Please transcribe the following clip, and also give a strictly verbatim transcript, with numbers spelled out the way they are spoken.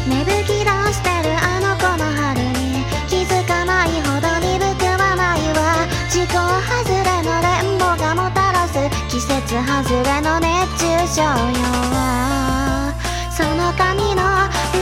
芽吹き出してるあの子の春に気づかないほど鈍くはないわ。時効外れの連邦がもたらす季節外れの熱中症よ。その髪の